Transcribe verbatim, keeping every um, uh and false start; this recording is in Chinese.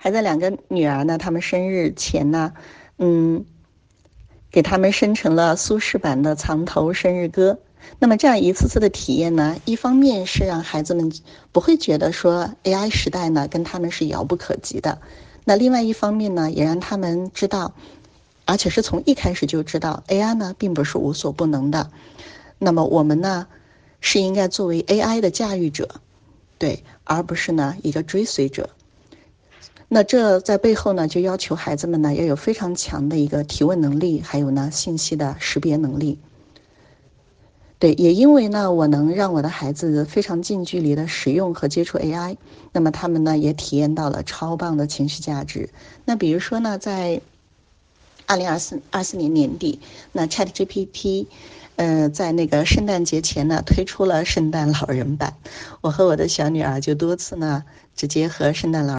还在两个女儿呢，她们生日前呢，嗯，给她们生成了苏轼版的藏头生日歌。那么这样一次次的体验呢，一方面是让孩子们不会觉得说 A I 时代呢跟他们是遥不可及的，那另外一方面呢，也让他们知道，而且是从一开始就知道 A I 呢并不是无所不能的。那么我们呢是应该作为 A I 的驾驭者，对，而不是呢一个追随者。那这在背后呢，就要求孩子们呢要有非常强的一个提问能力，还有呢信息的识别能力。对，也因为呢，我能让我的孩子非常近距离的使用和接触 A I， 那么他们呢也体验到了超棒的情绪价值。那比如说呢，在二零二四二四年年底，那 ChatGPT， 呃，在那个圣诞节前呢推出了圣诞老人版，我和我的小女儿就多次呢直接和圣诞老